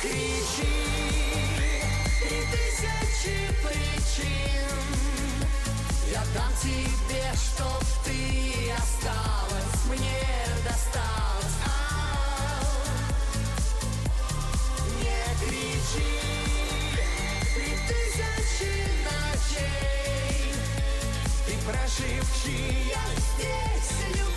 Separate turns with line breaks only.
кричи, 3000 причин. Я дам тебе, чтоб ты осталась, мне досталось. Не кричи, 3000 ночей. Ты прошивчи, я здесь люблю.